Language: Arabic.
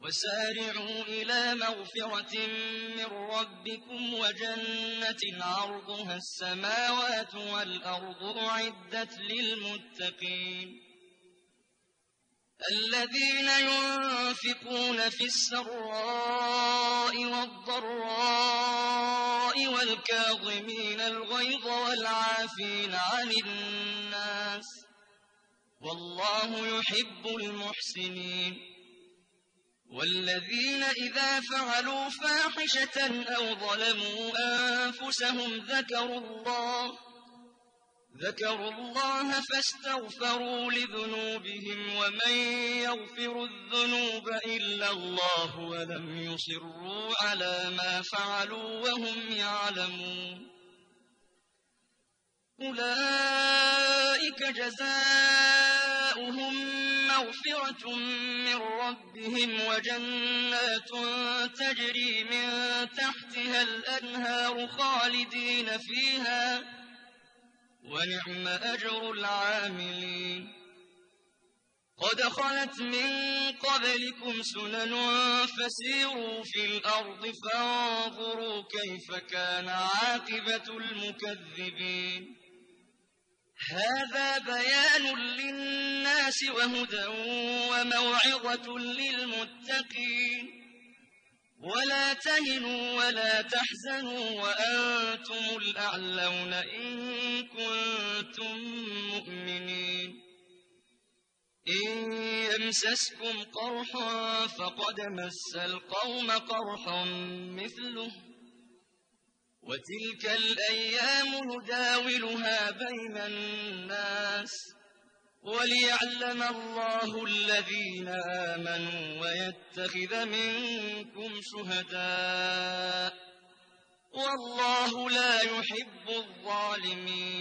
وسارعوا إلى مغفرة من ربكم وجنة عرضها السماوات والأرض أعدت للمتقين الذين ينفقون في السراء والضراء والكاظمين الغيظ والعافين عن الناس والله يحب المحسنين والذين إذا فعلوا فاحشة أو ظلموا أنفسهم ذكروا الله فاستغفروا لذنوبهم ومن يغفر الذنوب إلا الله ولم يصروا على ما فعلوا وهم يعلمون أولئك جزاؤهم مغفرة من ربهم وجنات تجري من تحتها الأنهار خالدين فيها ونعم أجر العاملين قد خلت من قبلكم سنن فسيروا في الأرض فانظروا كيف كان عاقبة المكذبين هذا بيان للناس وهدى وموعظة للمتقين ولا تهنوا ولا تحزنوا وأنتم الأعلون إن كنتم مؤمنين إن يمسسكم قرح فقد مس القوم قرح مثله وتلك الأيام نداولها بين الناس وليعلم الله الذين آمنوا ويتخذ منكم شهداء والله لا يحب الظالمين